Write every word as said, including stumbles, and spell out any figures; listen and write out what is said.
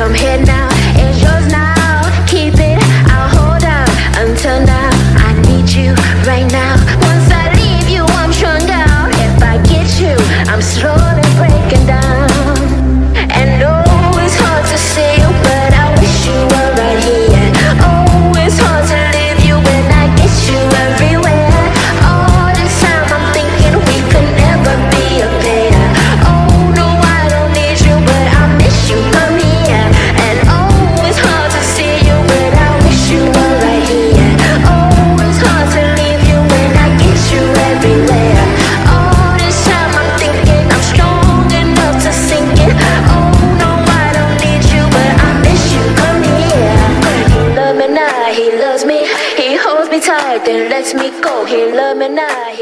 Come here now, it's yours now. Keep it, I'll hold on until now. I need you right now. Once I leave you, I'm strung out. If I get you, I'm slowly breaking down. And oh, it's hard to see you, but I wish you were right here. Oh, it's hard to leave you when I get you everywhere. All this time I'm thinking we could never be a pair. Oh no, I don't need you, but I miss you. Come here. And oh, it's hard to see you, but I wish you were right here. Oh, it's hard to leave you when I get you everywhere. All this time I'm thinking I'm strong enough to sink it. Oh no, I don't need you, but I miss you. Come here. He loves me now, he loves me. He holds me tight, then lets me go. He loves me now.